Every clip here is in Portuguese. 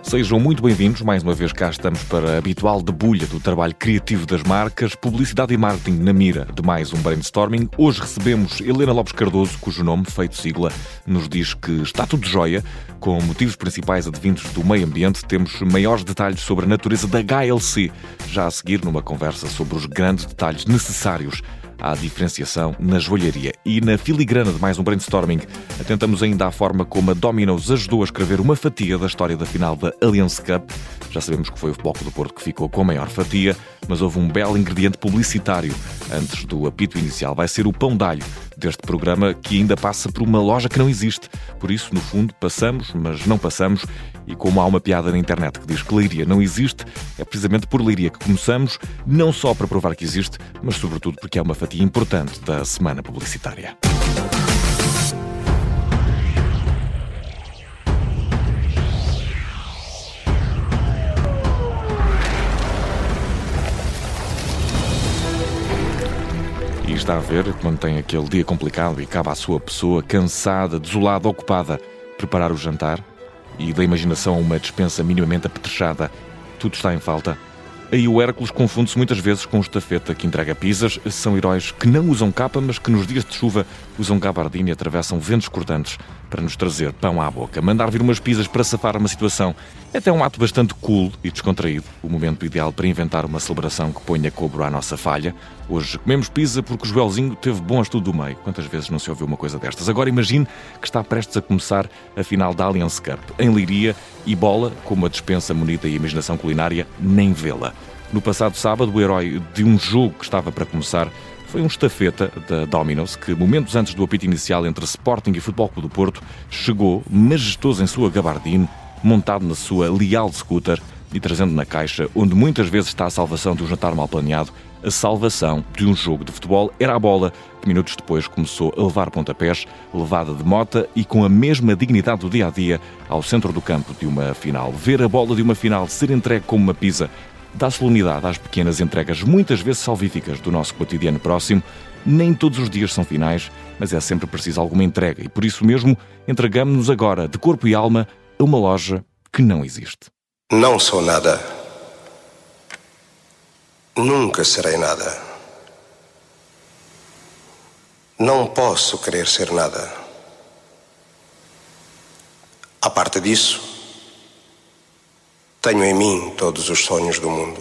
Sejam muito bem-vindos, mais uma vez cá estamos para a habitual debulha do trabalho criativo das marcas, publicidade e marketing na mira de mais um brainstorming. Hoje recebemos Helena Lopes Cardoso, cujo nome, feito sigla, nos diz que está tudo jóia. Com motivos principais advindos do meio ambiente, temos maiores detalhes sobre a natureza da HLC, já a seguir numa conversa sobre os grandes detalhes necessários à diferenciação na joalharia. E na filigrana de mais um brainstorming, atentamos ainda à forma como a Domino's ajudou a escrever uma fatia da história da final da Allianz Cup. Já sabemos que foi o Futebol Clube do Porto que ficou com a maior fatia, mas houve um belo ingrediente publicitário antes do apito inicial. Vai ser o pão de alho deste programa, que ainda passa por uma loja que não existe. Por isso, no fundo, passamos, mas não passamos. E como há uma piada na internet que diz que Leiria não existe, é precisamente por Leiria que começamos, não só para provar que existe, mas sobretudo porque é uma fatia importante da semana publicitária. E está a ver, quando tem aquele dia complicado e cabe à sua pessoa cansada, desolada, ocupada, preparar o jantar, e da imaginação uma despensa minimamente apetrechada, tudo está em falta. Aí o Hércules confunde-se muitas vezes com o estafeta que entrega pizzas. São heróis que não usam capa, mas que nos dias de chuva usam gabardina e atravessam ventos cortantes para nos trazer pão à boca. Mandar vir umas pizzas para safar uma situação é até um ato bastante cool e descontraído. O momento ideal para inventar uma celebração que ponha cobro à nossa falha. Hoje comemos pizza porque o Joelzinho teve bom estudo do meio. Quantas vezes não se ouviu uma coisa destas? Agora imagine que está prestes a começar a final da Allianz Cup em Leiria e bola, como a dispensa munida e a imaginação culinária, nem vê-la. No passado sábado, o herói de um jogo que estava para começar foi um estafeta da Domino's que, momentos antes do apito inicial entre Sporting e Futebol Clube do Porto, chegou majestoso em sua gabardine, montado na sua leal scooter e trazendo na caixa, onde muitas vezes está a salvação de um jantar mal planeado, a salvação de um jogo de futebol. Era a bola que minutos depois começou a levar pontapés, levada de mota e com a mesma dignidade do dia-a-dia ao centro do campo de uma final. Ver a bola de uma final ser entregue como uma pizza dá solenidade às pequenas entregas, muitas vezes salvíficas, do nosso cotidiano próximo. Nem todos os dias são finais, mas é sempre preciso alguma entrega e por isso mesmo entregamos-nos agora, de corpo e alma, a uma loja que não existe. Não sou nada. Nunca serei nada. Não posso querer ser nada. À parte disso, tenho em mim todos os sonhos do mundo.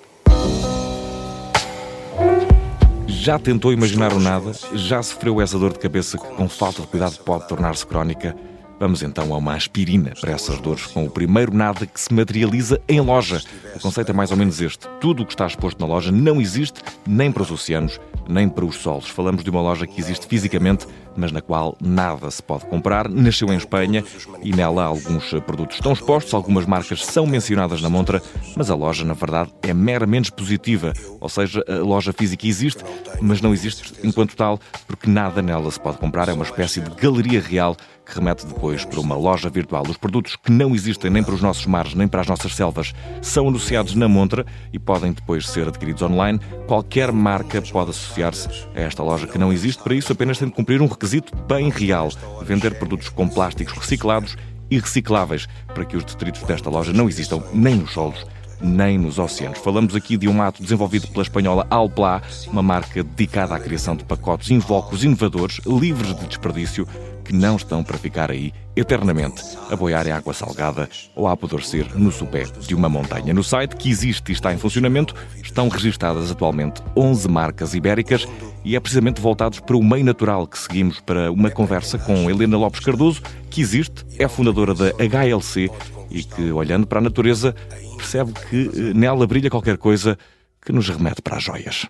Já tentou imaginar o nada? Já sofreu essa dor de cabeça que, com falta de cuidado, pode tornar-se crónica? Vamos então a uma aspirina para essas dores, com o primeiro nada que se materializa em loja. O conceito é mais ou menos este. Tudo o que está exposto na loja não existe nem para os oceanos, nem para os solos. Falamos de uma loja que existe fisicamente, mas na qual nada se pode comprar. Nasceu em Espanha e nela alguns produtos estão expostos, algumas marcas são mencionadas na montra, mas a loja, na verdade, é meramente expositiva. Ou seja, a loja física existe, mas não existe enquanto tal, porque nada nela se pode comprar. É uma espécie de galeria real que remete depois para uma loja virtual. Os produtos que não existem nem para os nossos mares, nem para as nossas selvas, são anunciados na montra e podem depois ser adquiridos online. Qualquer marca pode associar-se a esta loja que não existe. Para isso, apenas tem de cumprir um requisito bem real: vender produtos com plásticos reciclados e recicláveis, para que os detritos desta loja não existam nem nos solos, nem nos oceanos. Falamos aqui de um ato desenvolvido pela espanhola Alplá, uma marca dedicada à criação de pacotes invólucros inovadores, livres de desperdício, que não estão para ficar aí eternamente a boiar em água salgada ou a apodrecer no sopé de uma montanha. No site, que existe e está em funcionamento, estão registadas atualmente 11 marcas ibéricas e é precisamente voltados para o meio natural que seguimos para uma conversa com Helena Lopes Cardoso, que existe, é fundadora da HLC e que, olhando para a natureza, percebe que nela brilha qualquer coisa que nos remete para as joias.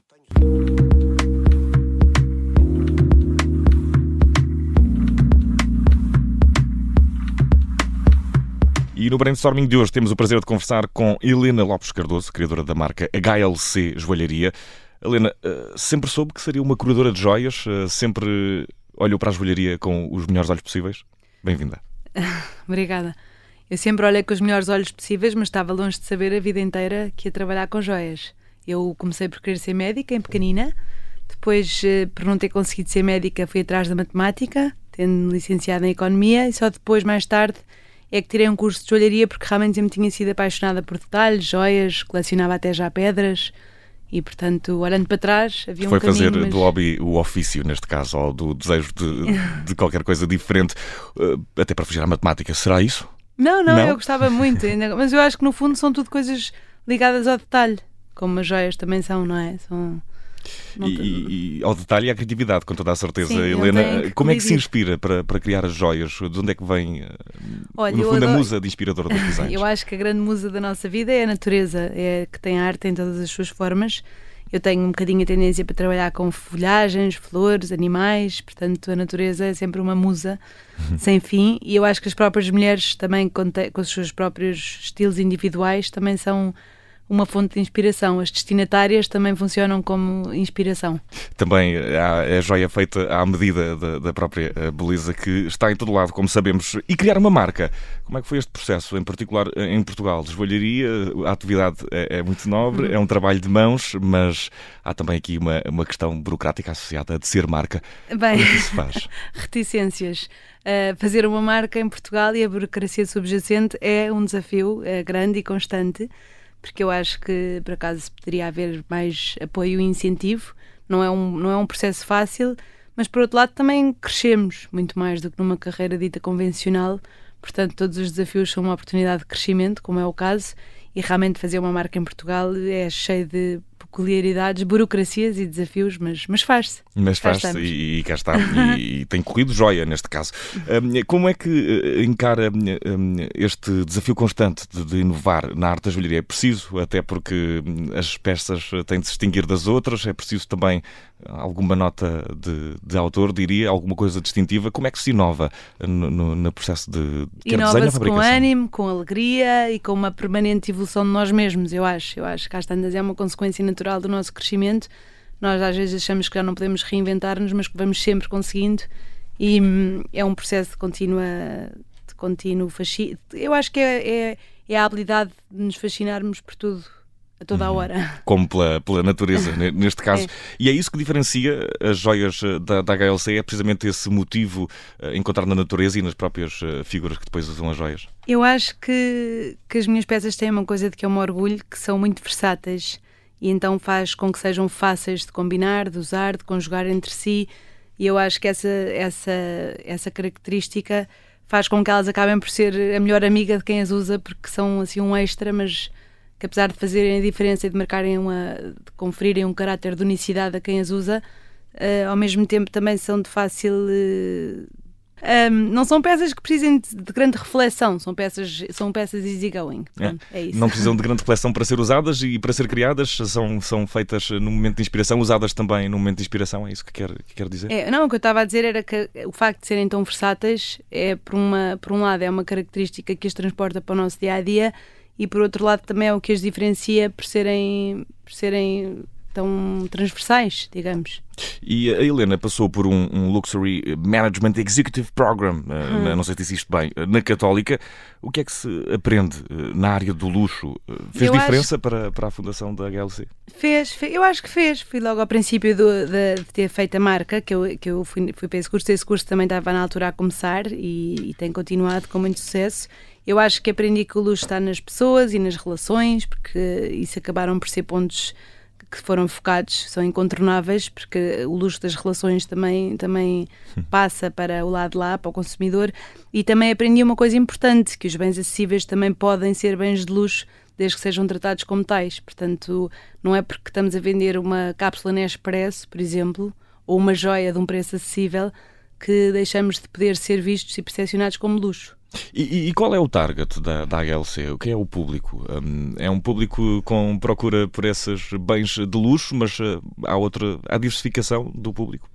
E no brainstorming de hoje temos o prazer de conversar com Helena Lopes Cardoso, criadora da marca HLC Joalharia. Helena, sempre soube que seria uma curadora de joias? Sempre olhou para a joalharia com os melhores olhos possíveis? Bem-vinda. Obrigada. Eu sempre olhei com os melhores olhos possíveis, mas estava longe de saber a vida inteira que ia trabalhar com joias. Eu comecei por querer ser médica, em pequenina. Depois, por não ter conseguido ser médica, fui atrás da matemática, tendo licenciada em Economia, e só depois, mais tarde, é que tirei um curso de joalharia, porque realmente sempre tinha sido apaixonada por detalhes, joias, colecionava até já pedras. E, portanto, olhando para trás, havia Foi um caminho... fazer do hobby o ofício, neste caso, ou do desejo de qualquer coisa diferente, até para fugir à matemática. Será isso? Não, eu gostava muito. Mas eu acho que, no fundo, são tudo coisas ligadas ao detalhe, como as joias também são, não é? E ao detalhe e à criatividade, com toda a certeza. Sim, Helena, como é que se inspira para criar as joias? De onde é que vem, no fundo, a musa de inspiradora dos designs? Eu acho que a grande musa da nossa vida é a natureza, é que tem a arte em todas as suas formas. Eu tenho um bocadinho a tendência para trabalhar com folhagens, flores, animais, portanto a natureza é sempre uma musa sem fim, e eu acho que as próprias mulheres também, com os seus próprios estilos individuais, também são uma fonte de inspiração. As destinatárias também funcionam como inspiração. Também é a joia feita à medida da própria beleza, que está em todo lado, como sabemos. E criar uma marca, como é que foi este processo, em particular em Portugal? De joalharia, a atividade é muito nobre, é um trabalho de mãos, mas há também aqui uma questão burocrática associada de ser marca. Bem, como é que isso se faz? Reticências. Fazer uma marca em Portugal e a burocracia subjacente é um desafio grande e constante, porque eu acho que, por acaso, poderia haver mais apoio e incentivo. Não é um processo fácil, mas, por outro lado, também crescemos muito mais do que numa carreira dita convencional. Portanto, todos os desafios são uma oportunidade de crescimento, como é o caso, e realmente fazer uma marca em Portugal é cheio de peculiaridades, burocracias e desafios, mas faz-se. Mas faz-se e cá está. E tem corrido joia neste caso. Como é que encara este desafio constante de inovar na arte da joalharia? É preciso, até porque as peças têm de se distinguir das outras, é preciso também alguma nota de autor, diria, alguma coisa distintiva. Como é que se inova no processo de quer desenho ou fabricação? Com ânimo, com alegria e com uma permanente evolução de nós mesmos, eu acho. Eu acho que às tantas é uma consequência natural do nosso crescimento. Nós às vezes achamos que já não podemos reinventar-nos, mas que vamos sempre conseguindo, e é um processo de contínuo fascínio. Eu acho que é a habilidade de nos fascinarmos por tudo a toda a hora. Como pela natureza, neste caso. E é isso que diferencia as joias da HLC, é precisamente esse motivo encontrado na natureza e nas próprias figuras que depois usam as joias? Eu acho que as minhas peças têm uma coisa de que eu me orgulho, que são muito versáteis, e então faz com que sejam fáceis de combinar, de usar, de conjugar entre si, e eu acho que essa característica faz com que elas acabem por ser a melhor amiga de quem as usa, porque são assim um extra, mas que apesar de fazerem a diferença e de de conferirem um caráter de unicidade a quem as usa, ao mesmo tempo também são de fácil... não são peças que precisem de grande reflexão, são peças easygoing. É isso. Não precisam de grande reflexão para ser usadas e para ser criadas, são feitas no momento de inspiração, usadas também no momento de inspiração, é isso que quer dizer? Não, o que eu estava a dizer era que o facto de serem tão versáteis por um lado é uma característica que as transporta para o nosso dia-a-dia, e por outro lado também é o que as diferencia por serem tão transversais, digamos. E a Helena passou por um Luxury Management Executive Program, não sei se disse isto bem, na Católica. O que é que se aprende na área do luxo? Fez diferença para a fundação da HLC? Eu acho que fez. Fui logo ao princípio de ter feito a marca, que eu fui para esse curso. Esse curso também estava na altura a começar e tem continuado com muito sucesso. Eu acho que aprendi que o luxo está nas pessoas e nas relações, porque isso acabaram por ser pontos que foram focados, são incontornáveis, porque o luxo das relações também passa para o lado de lá, para o consumidor. E também aprendi uma coisa importante, que os bens acessíveis também podem ser bens de luxo, desde que sejam tratados como tais. Portanto, não é porque estamos a vender uma cápsula Nespresso, por exemplo, ou uma joia de um preço acessível, que deixamos de poder ser vistos e percepcionados como luxo. E qual é o target da HLC? O que é o público? É um público com procura por esses bens de luxo, mas há diversificação do público?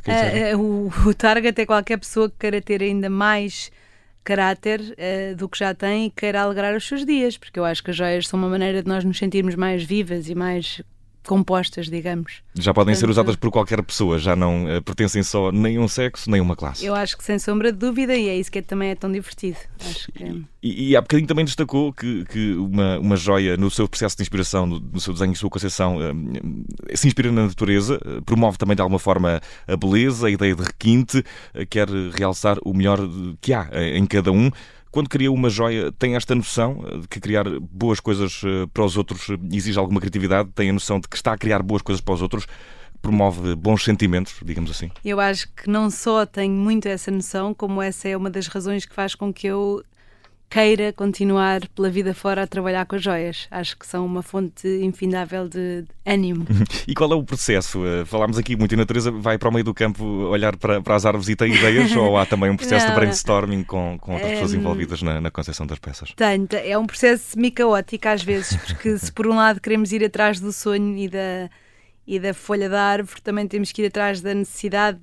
O target é qualquer pessoa que queira ter ainda mais caráter do que já tem e queira alegrar os seus dias, porque eu acho que as joias são uma maneira de nós nos sentirmos mais vivas e mais compostas, digamos. Já podem ser usadas por qualquer pessoa, já não pertencem só nem a um sexo, nem a uma classe. Eu acho que sem sombra de dúvida, e é isso que também é tão divertido. Acho que... e há bocadinho também destacou que uma joia, no seu processo de inspiração, no seu desenho e sua concepção, se inspira na natureza, promove também de alguma forma a beleza, a ideia de requinte, quer realçar o melhor que há em cada um. Quando cria uma joia, tem esta noção de que criar boas coisas para os outros exige alguma criatividade? Tem a noção de que está a criar boas coisas para os outros? Promove bons sentimentos, digamos assim? Eu acho que não só tenho muito essa noção, como essa é uma das razões que faz com que eu queira continuar pela vida fora a trabalhar com as joias. Acho que são uma fonte infindável de ânimo. E qual é o processo? Falámos aqui muito em natureza, vai para o meio do campo olhar para as árvores e tem ideias, ou há também um processo de brainstorming com outras pessoas envolvidas na concepção das peças? É um processo semi-caótico às vezes, porque se por um lado queremos ir atrás do sonho e da folha da árvore, também temos que ir atrás da necessidade,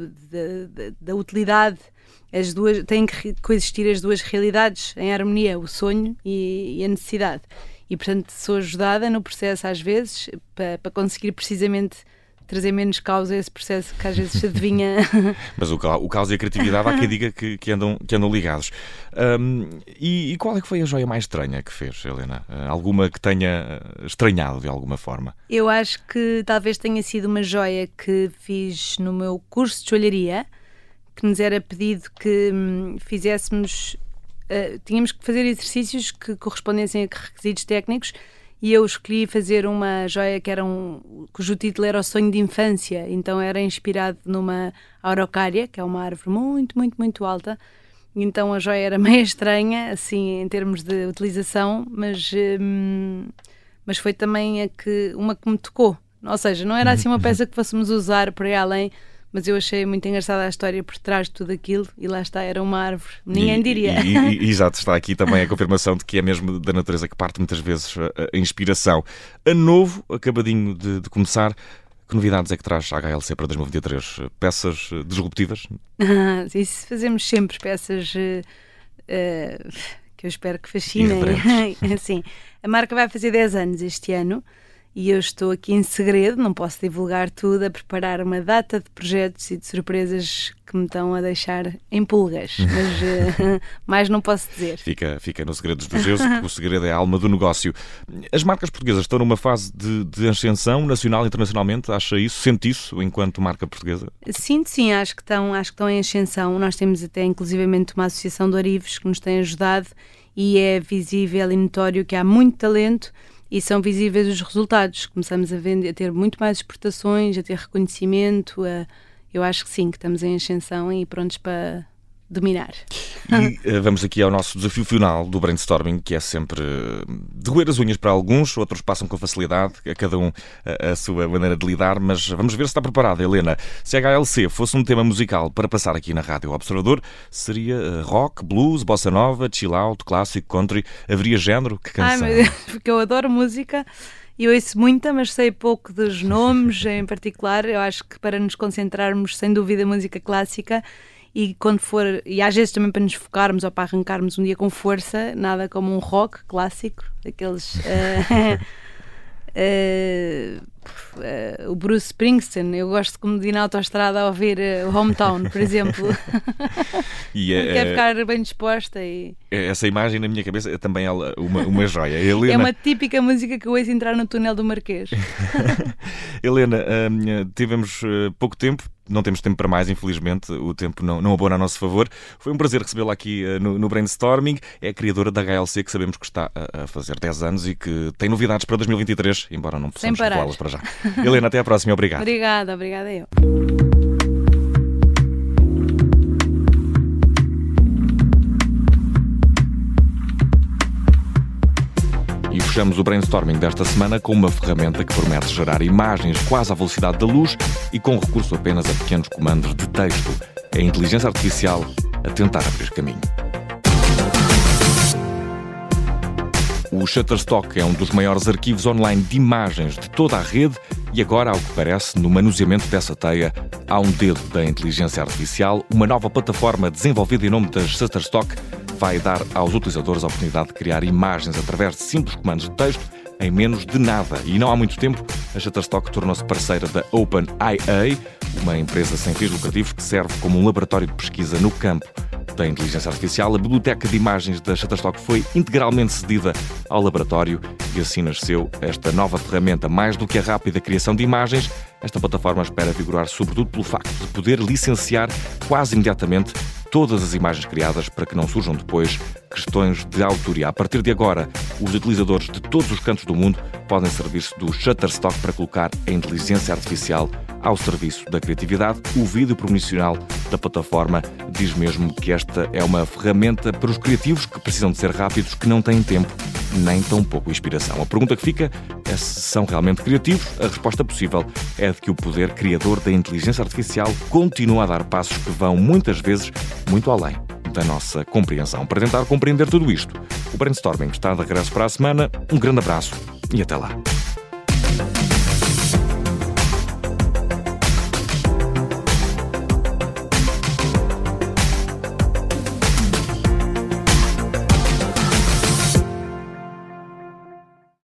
da utilidade. As duas têm que coexistir as duas realidades em harmonia, o sonho e a necessidade. E, portanto, sou ajudada no processo às vezes para conseguir precisamente trazer menos caos a esse processo que às vezes se adivinha. Mas o caos e a criatividade há quem diga que andam ligados. E qual é que foi a joia mais estranha que fez, Helena? Alguma que tenha estranhado de alguma forma? Eu acho que talvez tenha sido uma joia que fiz no meu curso de joalharia, que nos era pedido que fizéssemos, tínhamos que fazer exercícios que correspondessem a requisitos técnicos, e eu escolhi fazer uma joia que cujo título era O Sonho de Infância. Então era inspirado numa araucária, que é uma árvore muito, muito, muito alta. Então a joia era meio estranha, assim, em termos de utilização, mas foi também uma que me tocou. Ou seja, não era assim uma peça que fôssemos usar para ir além, mas eu achei muito engraçada a história por trás de tudo aquilo, e lá está, era uma árvore, ninguém diria. Exato, está aqui também a confirmação de que é mesmo da natureza que parte muitas vezes a inspiração. Ano novo, acabadinho de começar, que novidades é que traz a HLC para 2023? Peças disruptivas? Isso fazemos sempre, peças que eu espero que fascinem. Sim, a marca vai fazer 10 anos este ano. E eu estou aqui em segredo, não posso divulgar tudo, a preparar uma data de projetos e de surpresas que me estão a deixar em pulgas, mas mais não posso dizer. Fica no segredo dos deuses, porque o segredo é a alma do negócio. As marcas portuguesas estão numa fase de ascensão nacional e internacionalmente, acha isso? Sente isso enquanto marca portuguesa? Sinto, sim, acho que estão em ascensão. Nós temos até inclusivamente uma associação de Orivos que nos tem ajudado, e é visível e notório que há muito talento. E são visíveis os resultados. Começamos a ter muito mais exportações, a ter reconhecimento. Eu acho que sim, que estamos em ascensão e prontos para dominar. E vamos aqui ao nosso desafio final do brainstorming, que é sempre de roer as unhas para alguns, outros passam com facilidade, a cada um a sua maneira de lidar, mas vamos ver se está preparada, Helena. Se a HLC fosse um tema musical para passar aqui na Rádio Observador, seria rock, blues, bossa nova, chill out, clássico, country, haveria género? Que canção? Ai, meu Deus, porque eu adoro música. Eu ouço muita, mas sei pouco dos nomes em particular. Eu acho que para nos concentrarmos, sem dúvida, música clássica. E quando for, e às vezes também para nos focarmos ou para arrancarmos um dia com força, nada como um rock clássico, daqueles o Bruce Springsteen. Eu gosto de ir na autoestrada a ouvir o Hometown, por exemplo. Quer ficar bem disposta. Essa imagem na minha cabeça é também uma joia. Helena... É uma típica música que eu ouço entrar no túnel do Marquês. Helena, tivemos pouco tempo. Não temos tempo para mais, infelizmente. O tempo não abona a nosso favor. Foi um prazer recebê-la aqui no Brainstorming. É a criadora da HLC, que sabemos que está a fazer 10 anos e que tem novidades para 2023, embora não possamos revelá-las para já. Helena, até à próxima. Obrigado. Obrigada eu. E fechamos o brainstorming desta semana com uma ferramenta que promete gerar imagens quase à velocidade da luz e com recurso apenas a pequenos comandos de texto. É a inteligência artificial a tentar abrir caminho. O Shutterstock é um dos maiores arquivos online de imagens de toda a rede e agora, ao que parece, no manuseamento dessa teia, há um dedo da inteligência artificial. Uma nova plataforma desenvolvida em nome da Shutterstock vai dar aos utilizadores a oportunidade de criar imagens através de simples comandos de texto em menos de nada. E não há muito tempo, a Shutterstock tornou-se parceira da OpenAI, uma empresa sem fins lucrativos que serve como um laboratório de pesquisa no campo da inteligência artificial. A biblioteca de imagens da Shutterstock foi integralmente cedida ao laboratório e assim nasceu esta nova ferramenta. Mais do que a rápida criação de imagens, esta plataforma espera vigorar sobretudo pelo facto de poder licenciar quase imediatamente todas as imagens criadas para que não surjam depois questões de autoria. A partir de agora, os utilizadores de todos os cantos do mundo podem servir-se do Shutterstock para colocar a inteligência artificial ao serviço da criatividade. O vídeo promocional da plataforma diz mesmo que esta é uma ferramenta para os criativos que precisam de ser rápidos, que não têm tempo nem tão pouco inspiração. A pergunta que fica é se são realmente criativos. A resposta possível é de que o poder criador da inteligência artificial continua a dar passos que vão muitas vezes muito além da nossa compreensão. Para tentar compreender tudo isto, o Brainstorming está de regresso para a semana. Um grande abraço e até lá.